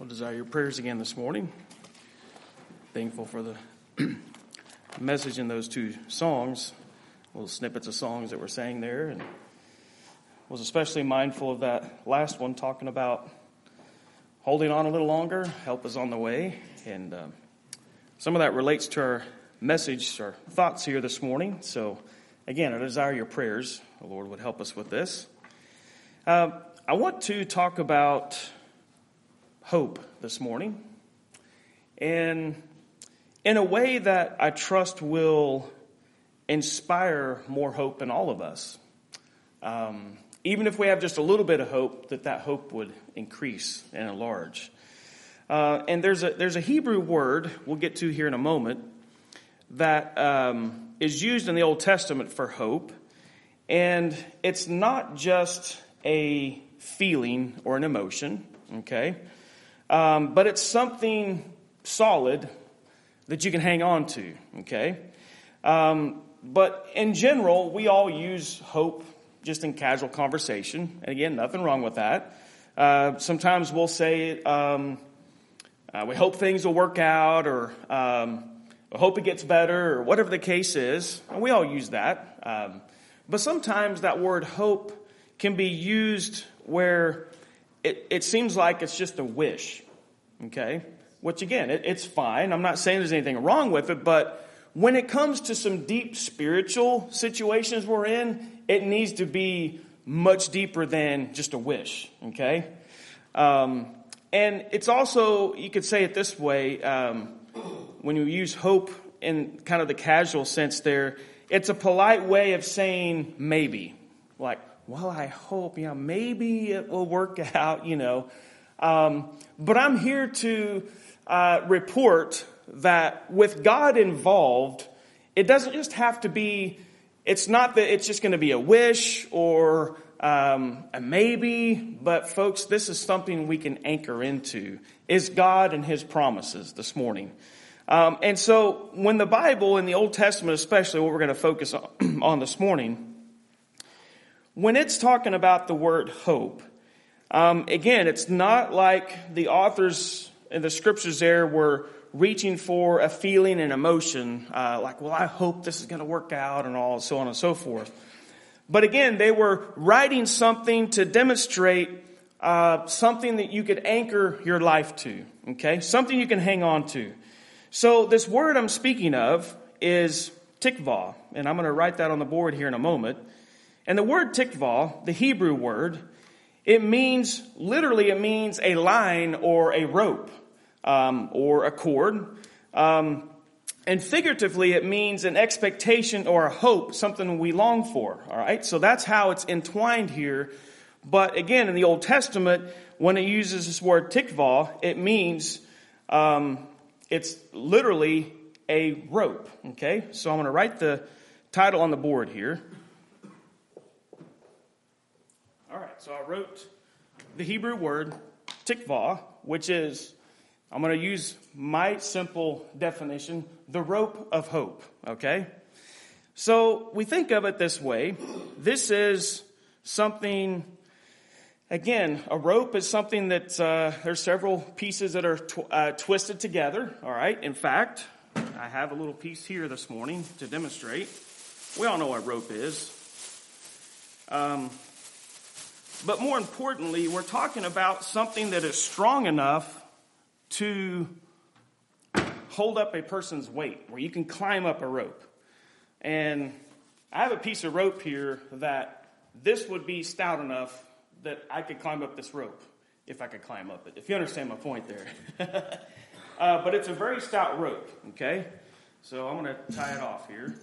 We'll desire your prayers again this morning. Thankful for the message in those two songs, little snippets of songs that were sang there, and was especially mindful of that last one talking about holding on a little longer, help is on the way, and some of that relates to our message, our thoughts here this morning. So again, I desire your prayers. The Lord would help us with this. I want to talk about hope this morning, and in a way that I trust will inspire more hope in all of us. Even if we have just a little bit of hope, that hope would increase and enlarge. And there's a Hebrew word we'll get to here in a moment that is used in the Old Testament for hope, and it's not just a feeling or an emotion, okay? But it's something solid that you can hang on to, okay? But in general, we all use hope just in casual conversation. And again, nothing wrong with that. Sometimes we'll say, we hope things will work out, or we hope it gets better, or whatever the case is. And we all use that. But sometimes that word hope can be used where it seems like it's just a wish, okay? Which again, it's fine. I'm not saying there's anything wrong with it, but when it comes to some deep spiritual situations we're in, it needs to be much deeper than just a wish, okay? And it's also, you could say it this way, when you use hope in kind of the casual sense there, it's a polite way of saying maybe. Like, well, I hope, maybe it will work out, But I'm here to report that with God involved, it doesn't just have to be, it's not that it's just going to be a wish or a maybe, but folks, this is something we can anchor into, is God and His promises this morning. And so when the Bible, in the Old Testament especially, what we're going to focus on this morning, when it's talking about the word hope, again, it's not like the authors in the scriptures there were reaching for a feeling and emotion, like, well, I hope this is going to work out and all, so on and so forth. But again, they were writing something to demonstrate something that you could anchor your life to, okay? Something you can hang on to. So this word I'm speaking of is tikvah, and I'm going to write that on the board here in a moment. And the word tikvah, the Hebrew word, it means a line or a rope, or a cord. And figuratively, it means an expectation or a hope, something we long for. All right. So that's how it's entwined here. But again, in the Old Testament, when it uses this word tikvah, it means, it's literally a rope. Okay. So I'm going to write the title on the board here. All right, so I wrote the Hebrew word tikvah, which is, I'm going to use my simple definition, the rope of hope, okay? So we think of it this way. This is something, again, a rope is something that there's several pieces that are twisted together, all right? In fact, I have a little piece here this morning to demonstrate. We all know what a rope is. But more importantly, we're talking about something that is strong enough to hold up a person's weight, where you can climb up a rope. And I have a piece of rope here that this would be stout enough that I could climb up this rope, if I could climb up it, if you understand my point there. But it's a very stout rope, okay? So I'm going to tie it off here.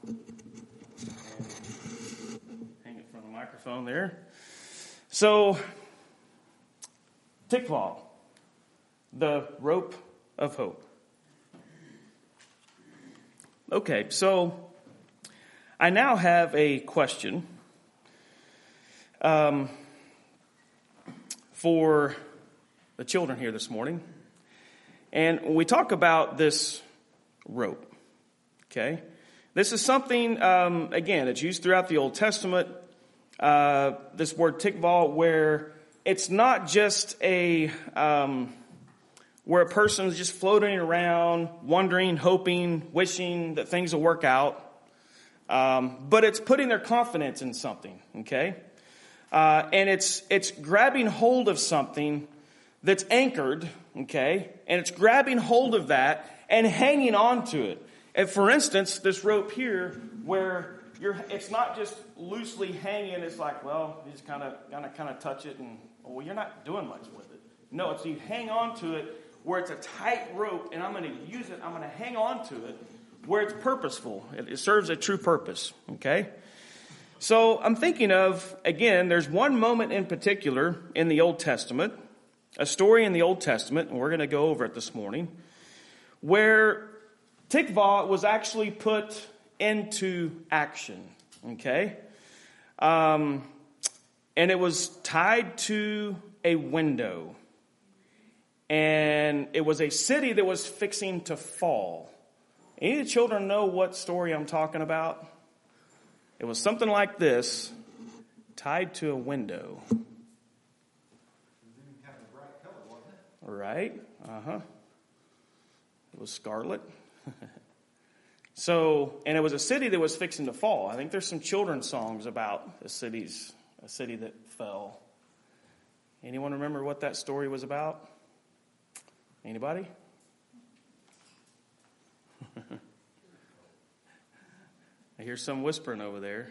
Hang it from the microphone there. So, tikvah, the rope of hope. Okay, so I now have a question for the children here this morning. And when we talk about this rope, okay, this is something, again, it's used throughout the Old Testament. This word tikvah, where it's not just a where a person's just floating around, wondering, hoping, wishing that things will work out. But it's putting their confidence in something, okay? And it's grabbing hold of something that's anchored, okay? And it's grabbing hold of that and hanging on to it. And for instance, this rope here, where it's not just loosely hanging. It's like, well, you just kind of touch it, and well, you're not doing much with it. No, it's you hang on to it where it's a tight rope, and I'm going to use it. I'm going to hang on to it where it's purposeful. It serves a true purpose. Okay. So I'm thinking of, again, there's one moment in particular in the Old Testament, a story in the Old Testament, and we're going to go over it this morning, where Tikvah was actually put into action, okay? And it was tied to a window. And it was a city that was fixing to fall. Any of the children know what story I'm talking about? It was something like this, tied to a window. Right? Uh-huh. It was scarlet. So, and it was a city that was fixing to fall. I think there's some children's songs about a city that fell. Anyone remember what that story was about? Anybody? I hear some whispering over there.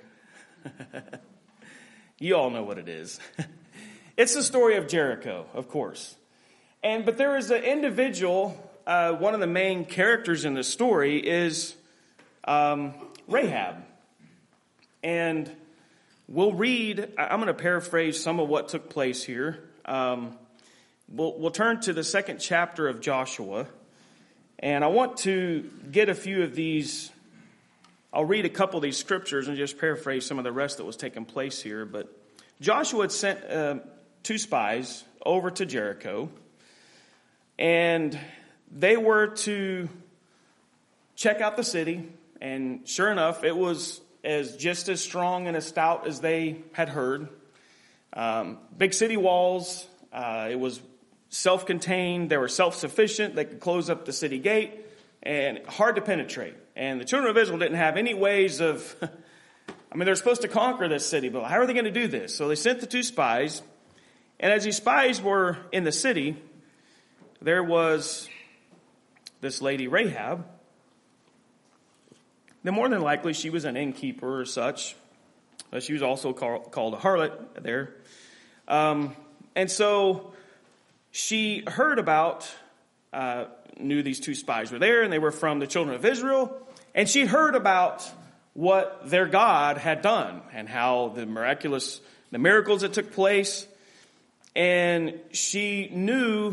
You all know what it is. It's the story of Jericho, of course. But there is an individual, one of the main characters in the story is Rahab. And we'll read, I'm going to paraphrase some of what took place here. We'll turn to the second chapter of Joshua. And I want to get a few of these. I'll read a couple of these scriptures and just paraphrase some of the rest that was taking place here. But Joshua had sent 2 spies over to Jericho. And they were to check out the city. And sure enough, it was just as strong and as stout as they had heard. Big city walls. It was self-contained. They were self-sufficient. They could close up the city gate. And hard to penetrate. And the children of Israel didn't have any ways of... they're supposed to conquer this city, but how are they going to do this? So they sent the 2 spies. And as these spies were in the city, there was this lady Rahab. Then more than likely she was an innkeeper or such. She was also called a harlot there. And so she heard about, knew these 2 spies were there and they were from the children of Israel. And she heard about what their God had done and how the miracles that took place. And she knew,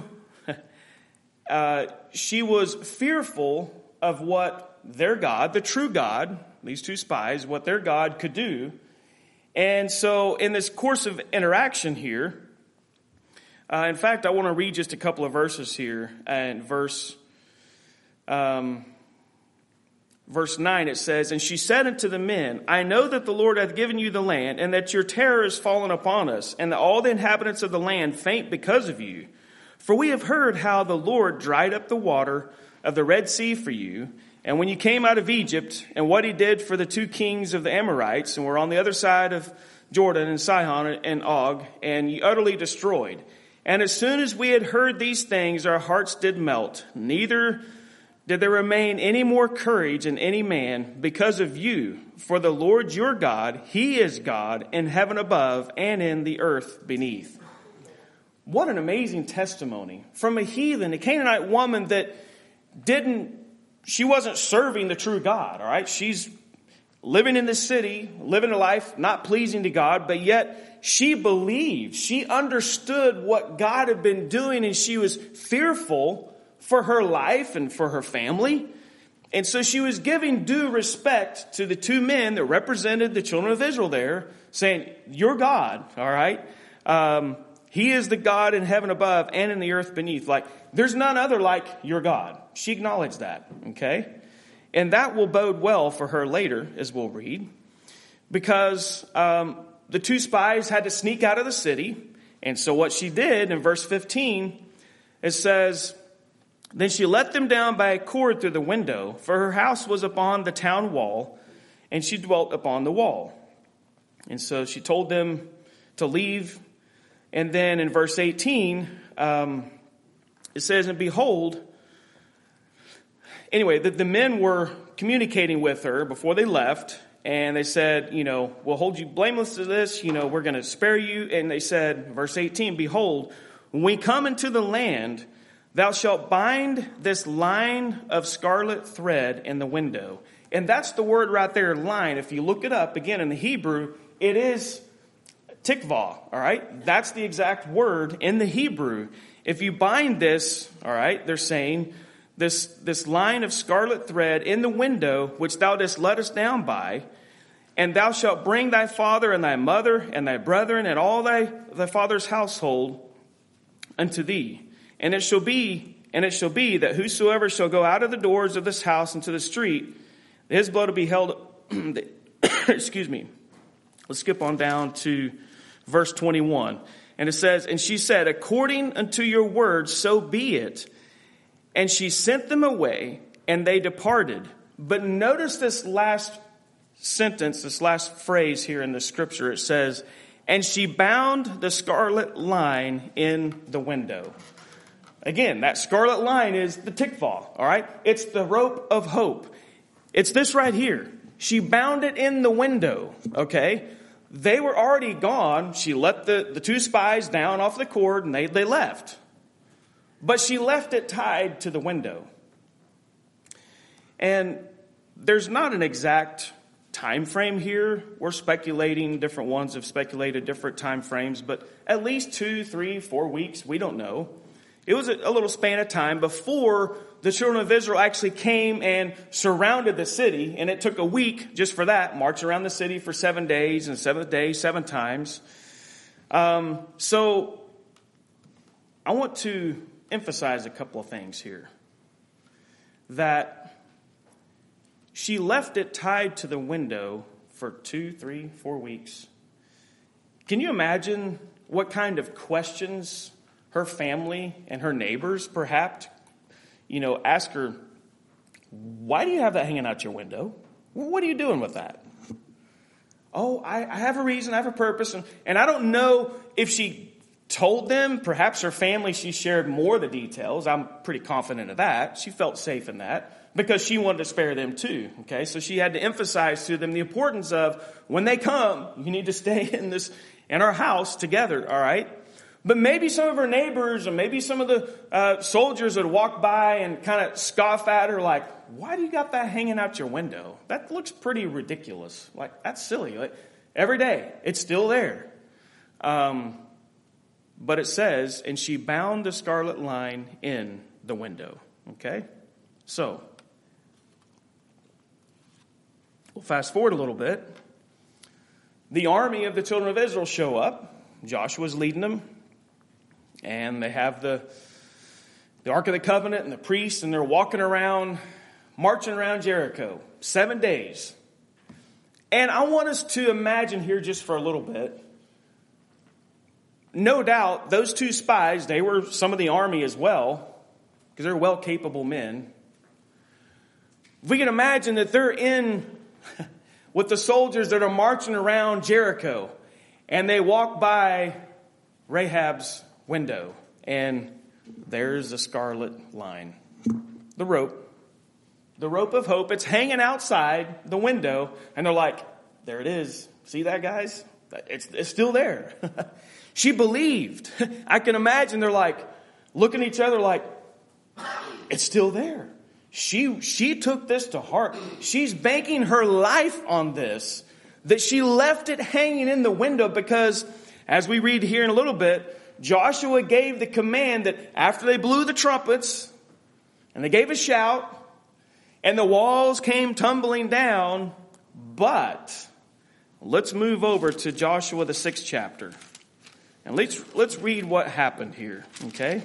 she was fearful of what their God, the true God, these 2 spies, what their God could do. And so in this course of interaction here, in fact, I want to read just a couple of verses here. And verse 9, it says, "And she said unto the men, I know that the Lord hath given you the land, and that your terror is fallen upon us, and that all the inhabitants of the land faint because of you. For we have heard how the Lord dried up the water of the Red Sea for you, and when you came out of Egypt, and what he did for the 2 kings of the Amorites, and were on the other side of Jordan, and Sihon and Og, and ye utterly destroyed. And as soon as we had heard these things, our hearts did melt. Neither did there remain any more courage in any man because of you. For the Lord your God, he is God in heaven above and in the earth beneath." What an amazing testimony from a heathen, a Canaanite woman that she wasn't serving the true God, all right? She's living in the city, living a life not pleasing to God, but yet she believed, she understood what God had been doing, and she was fearful for her life and for her family. And so she was giving due respect to the 2 men that represented the children of Israel there, saying, your God, all right? He is the God in heaven above and in the earth beneath. Like, there's none other like your God. She acknowledged that, okay? And that will bode well for her later, as we'll read, because the 2 spies had to sneak out of the city. And so what she did in verse 15, it says, Then she let them down by a cord through the window, for her house was upon the town wall, and she dwelt upon the wall. And so she told them to leave. And then in verse 18, it says, and behold, anyway, the men were communicating with her before they left, and they said, we'll hold you blameless to this, we're going to spare you. And they said, verse 18, behold, when we come into the land, thou shalt bind this line of scarlet thread in the window. And that's the word right there, line. If you look it up again in the Hebrew, it is tikvah, all right? That's the exact word in the Hebrew. If you bind this, all right, they're saying, this line of scarlet thread in the window, which thou didst let us down by, and thou shalt bring thy father and thy mother and thy brethren and all thy father's household unto thee. And it shall be that whosoever shall go out of the doors of this house into the street, his blood will be held. Excuse me. Let's skip on down to verse 21. And it says, and she said, according unto your word, so be it. And she sent them away, and they departed. But notice this last sentence, this last phrase here in the scripture. It says, and she bound the scarlet line in the window. Again, that scarlet line is the tikvah, all right? It's the rope of hope. It's this right here. She bound it in the window, okay? They were already gone. She let the two spies down off the cord, and they left. But she left it tied to the window. And there's not an exact time frame here. We're speculating. Different ones have speculated different time frames, but at least 2, 3, 4 weeks. We don't know. It was a little span of time before the children of Israel actually came and surrounded the city. And it took a week just for that, march around the city for 7 days, and 7th day, 7 times. So I want to emphasize a couple of things here. That she left it tied to the window for 2, 3, 4 weeks. Can you imagine what kind of questions her family and her neighbors perhaps, ask her, why do you have that hanging out your window? What are you doing with that? Oh, I have a reason, I have a purpose. And I don't know if she told them, perhaps her family, she shared more of the details. I'm pretty confident of that. She felt safe in that because she wanted to spare them too. Okay, so she had to emphasize to them the importance of when they come, you need to stay in our house together, all right? But maybe some of her neighbors or maybe some of the soldiers would walk by and kind of scoff at her like, why do you got that hanging out your window? That looks pretty ridiculous. Like, that's silly. Like, every day, it's still there. But it says, and she bound the scarlet line in the window. Okay? So, we'll fast forward a little bit. The army of the children of Israel show up. Joshua's leading them. And they have the Ark of the Covenant and the priests, and they're walking around, marching around Jericho. 7 days. And I want us to imagine here just for a little bit. No doubt, those two spies, they were some of the army as well, because they're well-capable men. If we can imagine that they're in with the soldiers that are marching around Jericho, and they walk by Rahab's window, and there's the scarlet line, the rope of hope. It's hanging outside the window, and they're like, there it is. See that, guys? It's still there. She believed. I can imagine they're like looking at each other like, it's still there. She took this to heart. She's banking her life on this, that she left it hanging in the window because, as we read here in a little bit, Joshua gave the command that after they blew the trumpets and they gave a shout and the walls came tumbling down, but let's move over to Joshua the 6th chapter. And let's read what happened here, okay?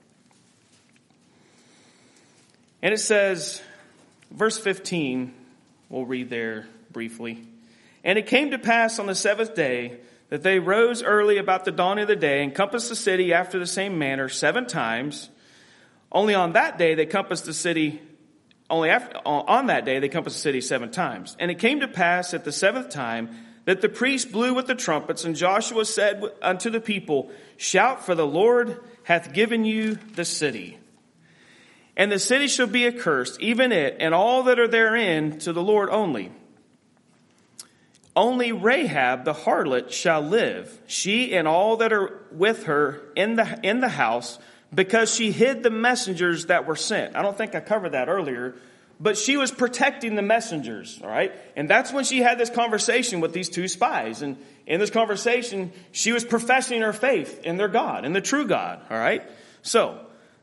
And it says, verse 15, we'll read there briefly. And it came to pass on the 7th day that they rose early about the dawn of the day and compassed the city after the same manner 7 times. Only on that day they compassed the city. On that day they compassed the city 7 times. And it came to pass at the 7th time that the priest blew with the trumpets, and Joshua said unto the people, Shout, for the Lord hath given you the city. And the city shall be accursed, even it, and all that are therein, to the Lord only. Only Rahab the harlot shall live, she and all that are with her in the house, because she hid the messengers that were sent. I don't think I covered that earlier, but she was protecting the messengers, all right? And that's when she had this conversation with these 2 spies. And in this conversation, she was professing her faith in their God, in the true God, all right? So,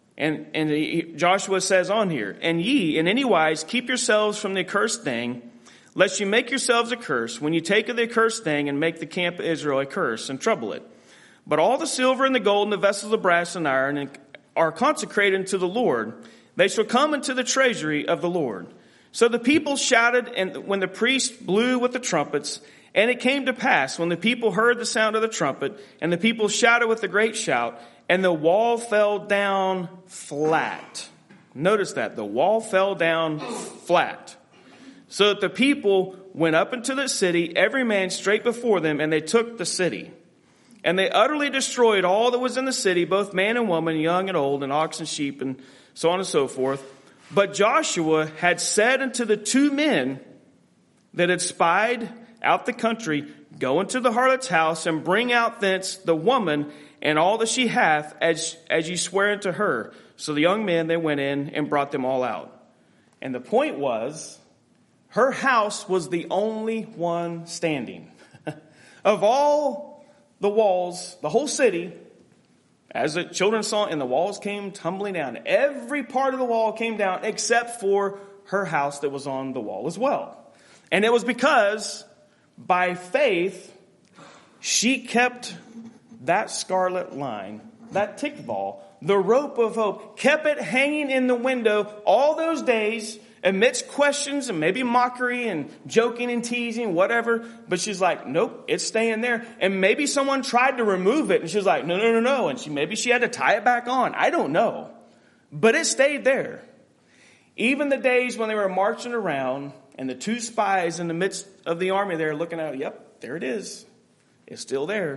and Joshua says on here, And ye in any wise keep yourselves from the accursed thing, lest you make yourselves a curse, when you take of the accursed thing and make the camp of Israel a curse and trouble it. But all the silver and the gold and the vessels of brass and iron are consecrated unto the Lord. They shall come into the treasury of the Lord. So the people shouted, and when the priest blew with the trumpets, and it came to pass, when the people heard the sound of the trumpet, and the people shouted with a great shout, and the wall fell down flat. Notice that, the wall fell down flat. So that the people went up into the city, every man straight before them, and they took the city. And they utterly destroyed all that was in the city, both man and woman, young and old, and ox and sheep, and so on and so forth. But Joshua had said unto the 2 men that had spied out the country, Go into the harlot's house, and bring out thence the woman and all that she hath, as ye swear unto her. So the young men, they went in and brought them all out. And the point was, her house was the only one standing. Of all the walls, the whole city, as the children saw, and the walls came tumbling down. Every part of the wall came down except for her house that was on the wall as well. And it was because by faith, she kept that scarlet line, that tikval, the rope of hope, kept it hanging in the window all those days amidst questions and maybe mockery and joking and teasing, whatever. But she's like, nope, it's staying there. And maybe someone tried to remove it, and she's like, no. And maybe she had to tie it back on. I don't know. But it stayed there. Even the days when they were marching around and the 2 spies in the midst of the army there looking at it, yep, there it is. It's still there.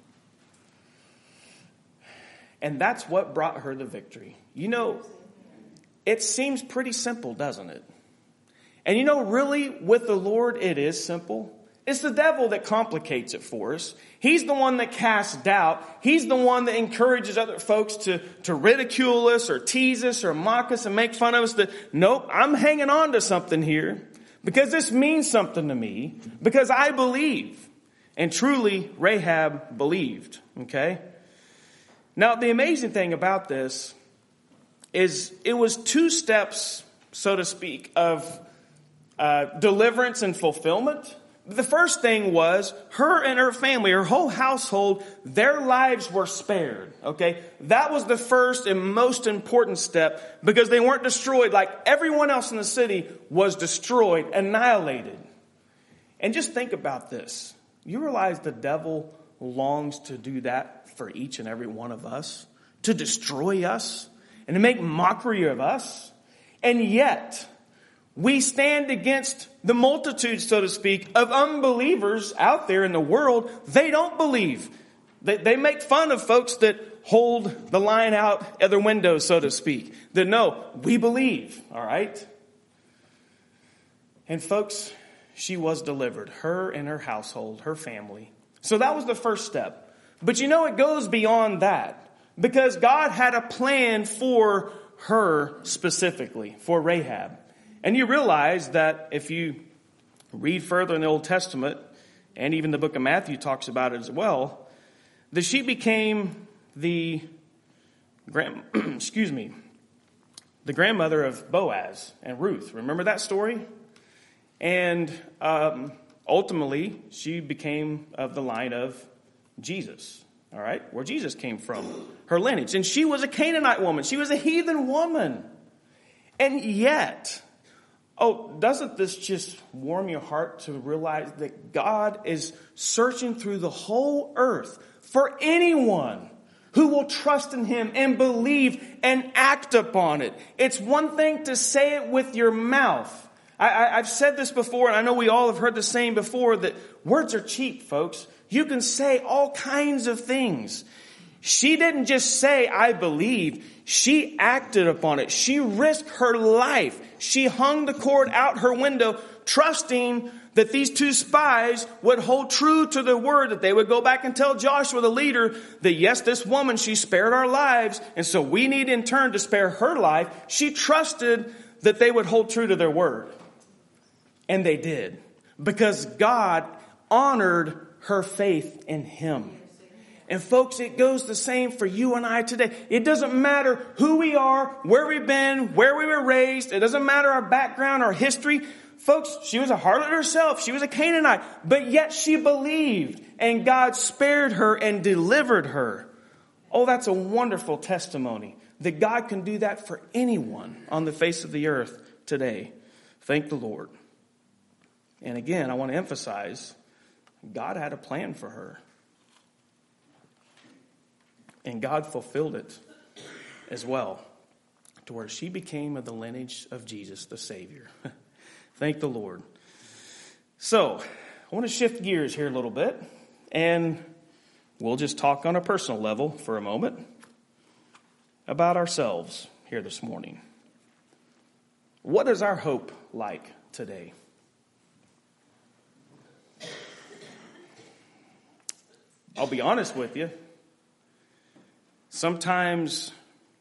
And that's what brought her the victory. You know, it seems pretty simple, doesn't it? And you know, really, with the Lord, it is simple. It's the devil that complicates it for us. He's the one that casts doubt. He's the one that encourages other folks to ridicule us or tease us or mock us and make fun of us. That, nope, I'm hanging on to something here because this means something to me, because I believe. And truly, Rahab believed, okay? Now, the amazing thing about this is it was 2 steps, so to speak, of deliverance and fulfillment. The first thing was her and her family, her whole household, their lives were spared. Okay. That was the first and most important step, because they weren't destroyed like everyone else in the city was destroyed, annihilated. And just think about this. You realize the devil longs to do that for each and every one of us, to destroy us and to make mockery of us. And yet, we stand against the multitude, so to speak, of unbelievers out there in the world. They don't believe. They make fun of folks that hold the line out at their windows, so to speak. That no, we believe, all right? And folks, she was delivered. Her and her household, her family. So that was the first step. But you know, it goes beyond that. Because God had a plan for her specifically, for Rahab. And you realize that if you read further in the Old Testament, and even the book of Matthew talks about it as well, that she became the grandmother of Boaz and Ruth. Remember that story? And ultimately, she became of the line of Jesus. All right, where Jesus came from, her lineage. And she was a Canaanite woman. She was a heathen woman. And yet, doesn't this just warm your heart to realize that God is searching through the whole earth for anyone who will trust in him and believe and act upon it. It's one thing to say it with your mouth. I've said this before, and I know we all have heard the saying before, that words are cheap, folks. You can say all kinds of things. She didn't just say, I believe. She acted upon it. She risked her life. She hung the cord out her window, trusting that these two spies would hold true to the word, that they would go back and tell Joshua, the leader, that yes, this woman, she spared our lives, and so we need in turn to spare her life. She trusted that they would hold true to their word. And they did, because God honored her faith in him. And folks, it goes the same for you and I today. It doesn't matter who we are, where we've been, where we were raised. It doesn't matter our background, our history. Folks, she was a harlot herself. She was a Canaanite. But yet she believed, and God spared her and delivered her. Oh, that's a wonderful testimony that God can do that for anyone on the face of the earth today. Thank the Lord. And again, I want to emphasize, God had a plan for her. And God fulfilled it as well, to where she became of the lineage of Jesus, the Savior. Thank the Lord. So, I want to shift gears here a little bit, and we'll just talk on a personal level for a moment about ourselves here this morning. What is our hope like today? I'll be honest with you. Sometimes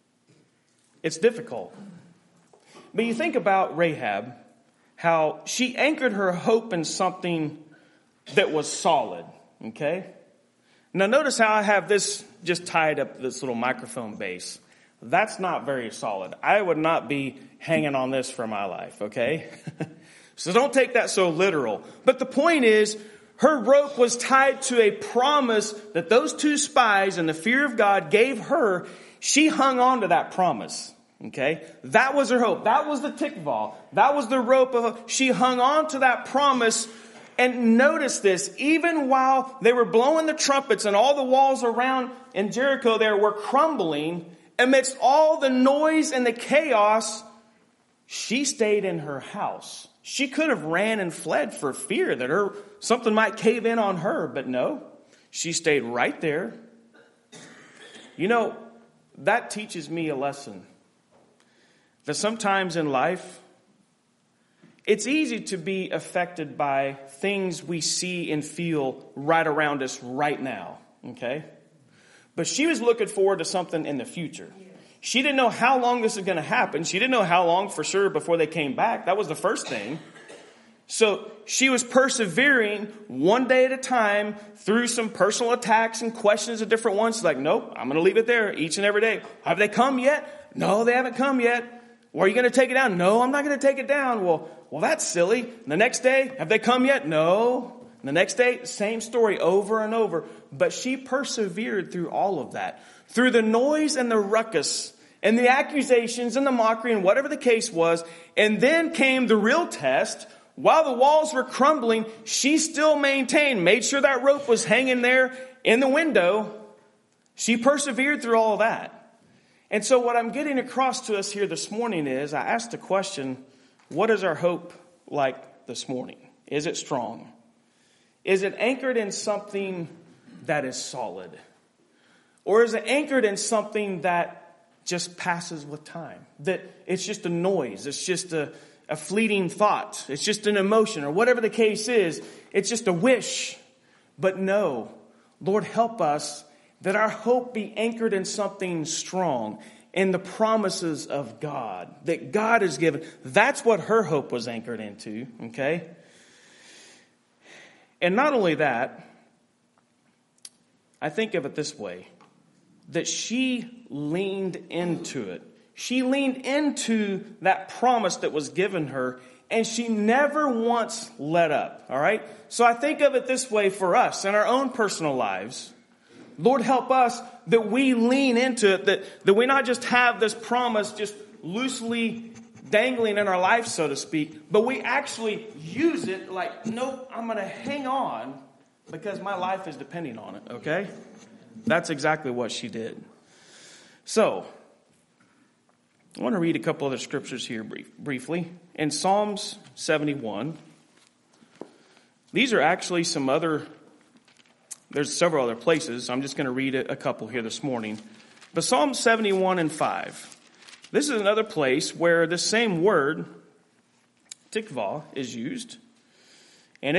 it's difficult. But you think about Rahab, how she anchored her hope in something that was solid, okay? Now notice how I have this just tied up, this little microphone base. That's not very solid. I would not be hanging on this for my life, okay? So don't take that so literal. But the point is, her rope was tied to a promise that those two spies and the fear of God gave her. She hung on to that promise. Okay? That was her hope. That was the tikvah. That was the rope. She hung on to that promise. And notice this, even while they were blowing the trumpets and all the walls around in Jericho there were crumbling, amidst all the noise and the chaos, she stayed in her house. She could have ran and fled for fear that something might cave in on her, but no, she stayed right there. You know, that teaches me a lesson. That sometimes in life, it's easy to be affected by things we see and feel right around us right now, okay? But she was looking forward to something in the future. She didn't know how long this was going to happen. She didn't know how long for sure before they came back. That was the first thing. So she was persevering one day at a time through some personal attacks and questions of different ones. She's like, nope, I'm going to leave it there each and every day. Have they come yet? No, they haven't come yet. Well, are you going to take it down? No, I'm not going to take it down. Well, that's silly. And the next day, have they come yet? No. And the next day, same story over and over. But she persevered through all of that. Through the noise and the ruckus and the accusations and the mockery and whatever the case was. And then came the real test. While the walls were crumbling, she still made sure that rope was hanging there in the window. She persevered through all of that. And so what I'm getting across to us here this morning is, I asked the question, what is our hope like this morning? Is it strong? Is it anchored in something that is solid? Or is it anchored in something that just passes with time? That it's just a noise. It's just a fleeting thought. It's just an emotion, or whatever the case is. It's just a wish. But no, Lord, help us that our hope be anchored in something strong, in the promises of God, that God has given. That's what her hope was anchored into, okay? And not only that, I think of it this way, that she leaned into it. She leaned into that promise that was given her, and she never once let up, all right? So I think of it this way for us in our own personal lives. Lord, help us that we lean into it, that we not just have this promise just loosely dangling in our life, so to speak, but we actually use it like, nope, I'm going to hang on because my life is depending on it, okay? That's exactly what she did. So, I want to read a couple other scriptures here briefly. In Psalms 71, these are actually there's several other places. I'm just going to read a couple here this morning. But Psalm 71 and 5. This is another place where the same word, tikvah, is used. And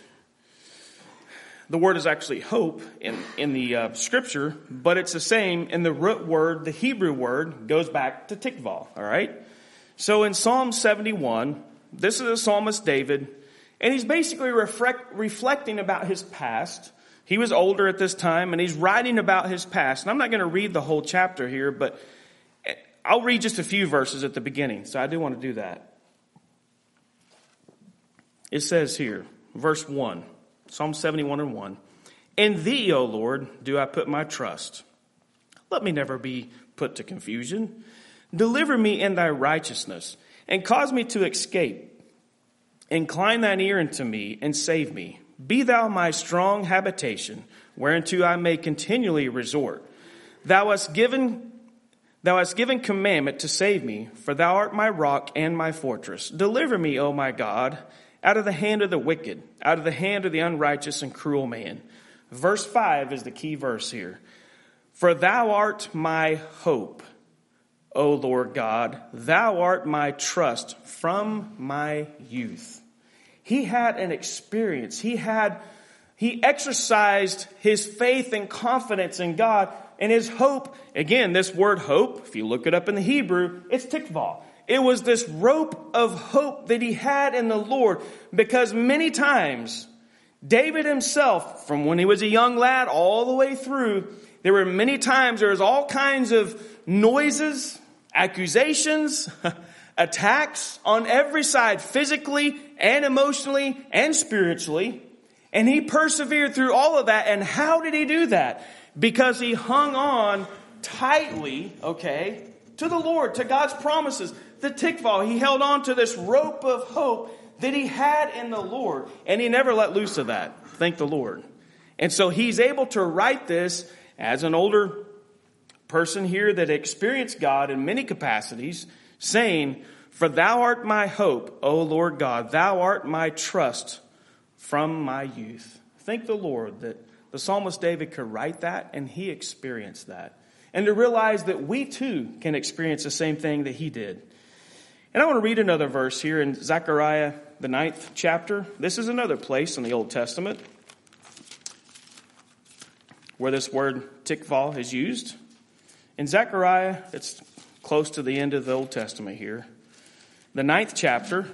the word is actually hope in the scripture, but it's the same in the root word. The Hebrew word goes back to tikvah, all right? So in Psalm 71, this is the psalmist David, and he's basically reflecting about his past. He was older at this time, and he's writing about his past. And I'm not going to read the whole chapter here, but I'll read just a few verses at the beginning, so I do want to do that. It says here, verse 1, Psalm 71 and 1, "In thee, O Lord, do I put my trust. Let me never be put to confusion. Deliver me in thy righteousness, and cause me to escape. Incline thine ear unto me, and save me. Be thou my strong habitation, whereunto I may continually resort. Thou hast given commandment to save me, for thou art my rock and my fortress. Deliver me, O my God, out of the hand of the wicked, out of the hand of the unrighteous and cruel man." Verse 5 is the key verse here. "For thou art my hope, O Lord God. Thou art my trust from my youth." He had an experience. He exercised his faith and confidence in God and his hope. Again, this word hope, if you look it up in the Hebrew, it's tikvah. It was this rope of hope that he had in the Lord, because many times David himself, from when he was a young lad all the way through, there were many times there was all kinds of noises, accusations, attacks on every side, physically and emotionally and spiritually. And he persevered through all of that. And how did he do that? Because he hung on tightly, to the Lord, to God's promises. The tikvah, he held on to this rope of hope that he had in the Lord. And he never let loose of that. Thank the Lord. And so he's able to write this as an older person here that experienced God in many capacities, saying, "For thou art my hope, O Lord God. Thou art my trust from my youth." Thank the Lord that the psalmist David could write that, and he experienced that. And to realize that we too can experience the same thing that he did. And I want to read another verse here in Zechariah, the 9th chapter. This is another place in the Old Testament where this word tikvah is used. In Zechariah, it's close to the end of the Old Testament here. The 9th chapter.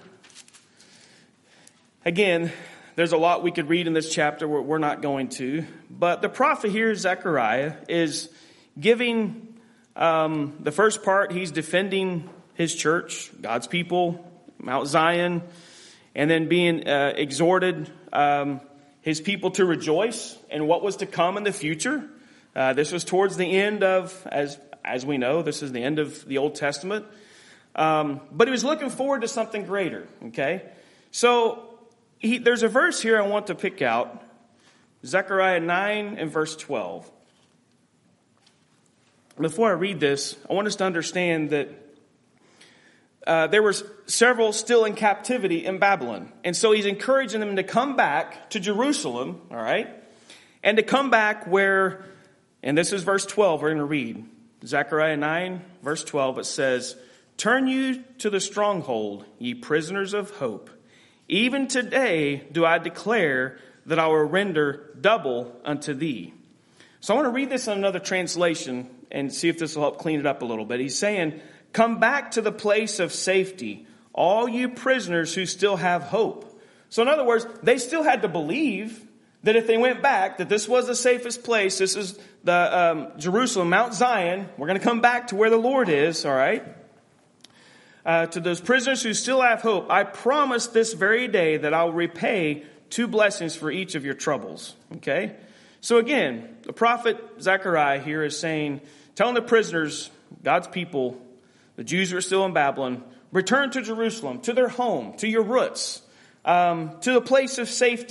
Again, there's a lot we could read in this chapter. We're not going to. But the prophet here, Zechariah, is giving the first part. He's defending his church, God's people, Mount Zion, and then being exhorted his people to rejoice in what was to come in the future. This was towards the end of, as we know, this is the end of the Old Testament. But he was looking forward to something greater, So there's a verse here I want to pick out. Zechariah 9 and verse 12. Before I read this, I want us to understand that there were several still in captivity in Babylon. And so he's encouraging them to come back to Jerusalem, all right? And to come back where, and this is verse 12 we're going to read. Zechariah 9, verse 12, it says, "Turn you to the stronghold, ye prisoners of hope. Even today do I declare that I will render double unto thee." So I want to read this in another translation and see if this will help clean it up a little bit. He's saying, "Come back to the place of safety, all you prisoners who still have hope." So in other words, they still had to believe that if they went back, that this was the safest place. This is the Jerusalem, Mount Zion. We're going to come back to where the Lord is, all right? To those prisoners who still have hope, I promise this very day that I'll repay 2 blessings for each of your troubles. Okay? So again, the prophet Zechariah here is saying, telling the prisoners, God's people, the Jews who are still in Babylon, return to Jerusalem, to their home, to your roots, to the place of safety.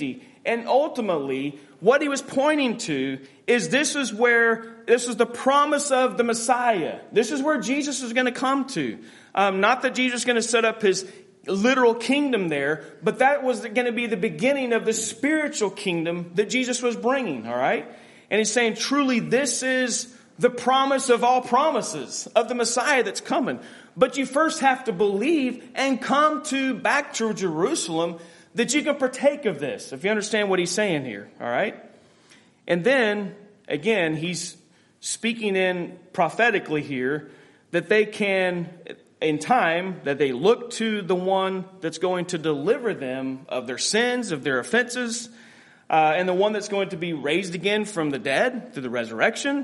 And ultimately, what he was pointing to is this is the promise of the Messiah. This is where Jesus is going to come to. Not that Jesus is going to set up his literal kingdom there, but that was going to be the beginning of the spiritual kingdom that Jesus was bringing, all right? And he's saying, truly, this is the promise of all promises of the Messiah that's coming. But you first have to believe and come back to Jerusalem that you can partake of this, if you understand what he's saying here, all right? And then, again, he's speaking in prophetically here that they can, in time, that they look to the one that's going to deliver them of their sins, of their offenses, and the one that's going to be raised again from the dead through the resurrection.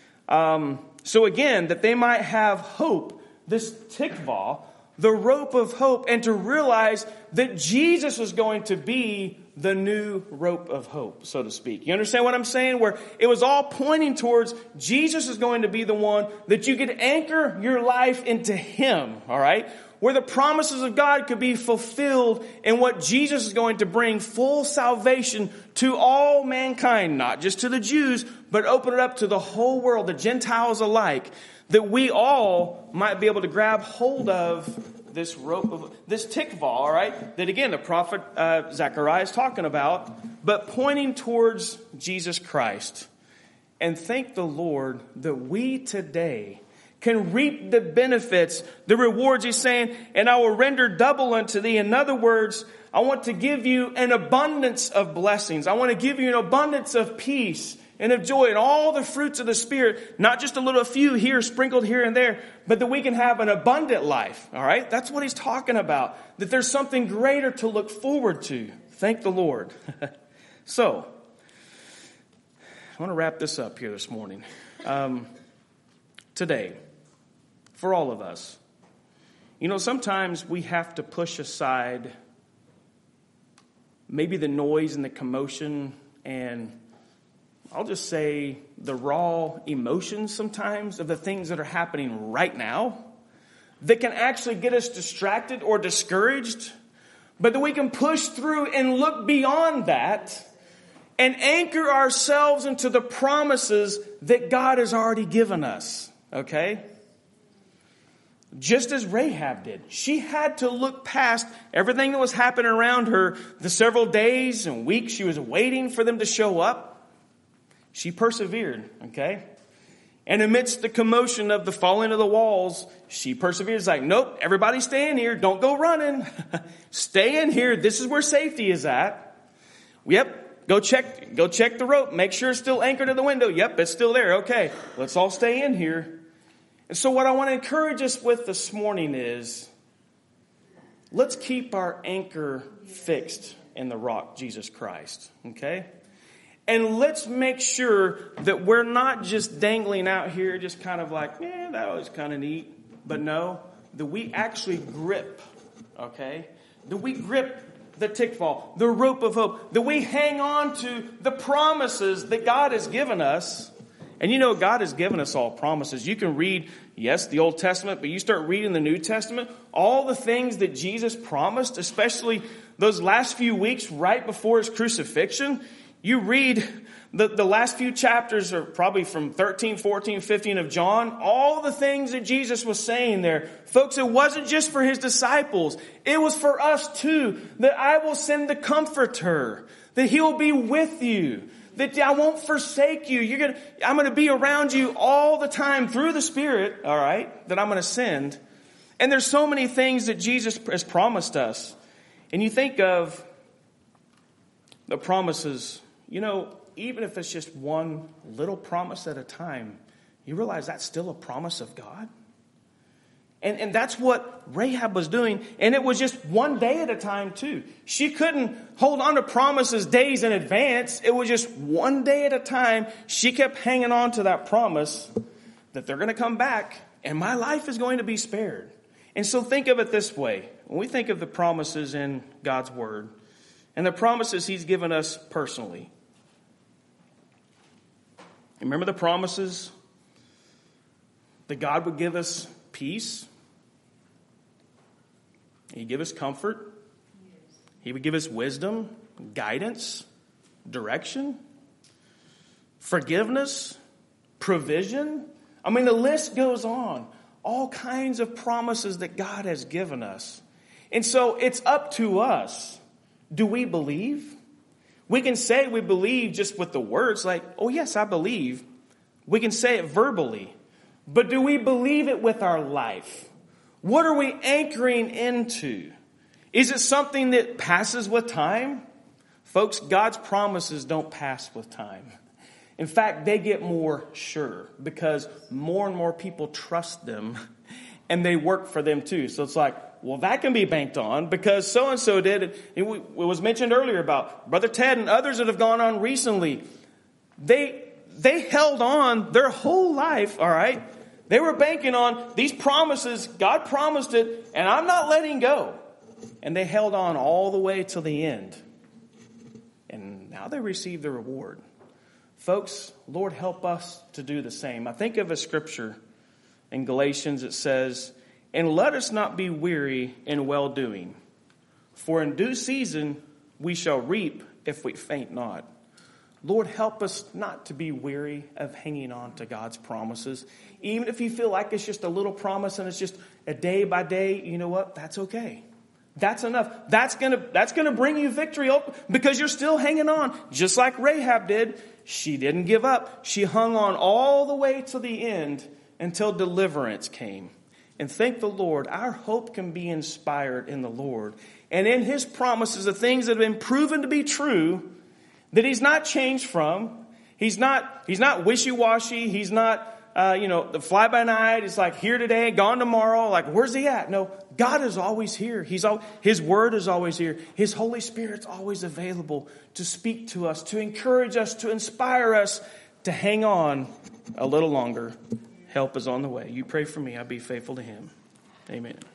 So again, that they might have hope, this tikvah, the rope of hope, and to realize that Jesus was going to be the new rope of hope, so to speak. You understand what I'm saying? Where it was all pointing towards Jesus is going to be the one that you could anchor your life into him, all right? Where the promises of God could be fulfilled and what Jesus is going to bring full salvation to all mankind, not just to the Jews, but open it up to the whole world, the Gentiles alike, that we all might be able to grab hold of this rope of this tikvah, all right? That again, the prophet Zechariah is talking about, but pointing towards Jesus Christ. And thank the Lord that we today can reap the benefits, the rewards. He's saying, and I will render double unto thee. In other words, I want to give you an abundance of blessings. I want to give you an abundance of peace and of joy and all the fruits of the Spirit, not just a few here sprinkled here and there, but that we can have an abundant life. All right. That's what he's talking about, that there's something greater to look forward to. Thank the Lord. So I want to wrap this up here this morning. Today, for all of us, sometimes we have to push aside maybe the noise and the commotion and I'll just say the raw emotions sometimes of the things that are happening right now that can actually get us distracted or discouraged, but that we can push through and look beyond that and anchor ourselves into the promises that God has already given us, okay? Just as Rahab did. She had to look past everything that was happening around her, the several days and weeks she was waiting for them to show up. She persevered, okay? And amidst the commotion of the falling of the walls, she persevered. It's like, nope, everybody stay in here. Don't go running. Stay in here. This is where safety is at. Yep, go check the rope. Make sure it's still anchored to the window. Yep, it's still there. Okay, let's all stay in here. And so what I want to encourage us with this morning is, let's keep our anchor fixed in the rock, Jesus Christ, okay? And let's make sure that we're not just dangling out here, just kind of like, that was kind of neat. But no, that we actually grip, okay? That we grip the tikvah, the rope of hope. That we hang on to the promises that God has given us. And God has given us all promises. You can read, yes, the Old Testament, but you start reading the New Testament, all the things that Jesus promised, especially those last few weeks right before his crucifixion. You read the last few chapters are probably from 13, 14, 15 of John. All the things that Jesus was saying there. Folks, it wasn't just for his disciples. It was for us too. That I will send the Comforter. That he will be with you. That I won't forsake you. I'm going to be around you all the time through the Spirit. All right. That I'm going to send. And there's so many things that Jesus has promised us. And you think of the promises. Even if it's just one little promise at a time, you realize that's still a promise of God. And that's what Rahab was doing. And it was just one day at a time too. She couldn't hold on to promises days in advance. It was just one day at a time. She kept hanging on to that promise that they're going to come back and my life is going to be spared. And so think of it this way. When we think of the promises in God's word and the promises he's given us personally, remember the promises that God would give us peace. He'd give us comfort. He would give us wisdom, guidance. direction, forgiveness, provision. I mean, the list goes on. All kinds of promises that God has given us. And so it's up to us. Do we believe? We can say we believe just with the words like, oh yes, I believe. We can say it verbally. But do we believe it with our life? What are we anchoring into? Is it something that passes with time? Folks, God's promises don't pass with time. In fact, they get more sure because more and more people trust them and they work for them too. So it's like, well, that can be banked on because so-and-so did. It was mentioned earlier about Brother Ted and others that have gone on recently. They held on their whole life, all right? They were banking on these promises. God promised it, and I'm not letting go. And they held on all the way till the end. And now they receive the reward. Folks, Lord, help us to do the same. I think of a scripture in Galatians. It says, and let us not be weary in well-doing, for in due season we shall reap if we faint not. Lord, help us not to be weary of hanging on to God's promises. Even if you feel like it's just a little promise and it's just a day by day, you know what? That's okay. That's enough. That's gonna bring you victory because you're still hanging on. Just like Rahab did. She didn't give up. She hung on all the way to the end until deliverance came. And thank the Lord, our hope can be inspired in the Lord. And in His promises, the things that have been proven to be true, that He's not changed from. He's not wishy-washy. He's not, the fly-by-night. It's like here today, gone tomorrow. Like, where's He at? No, God is always here. His Word is always here. His Holy Spirit's always available to speak to us, to encourage us, to inspire us, to hang on a little longer. Help is on the way. You pray for me. I'll be faithful to Him. Amen.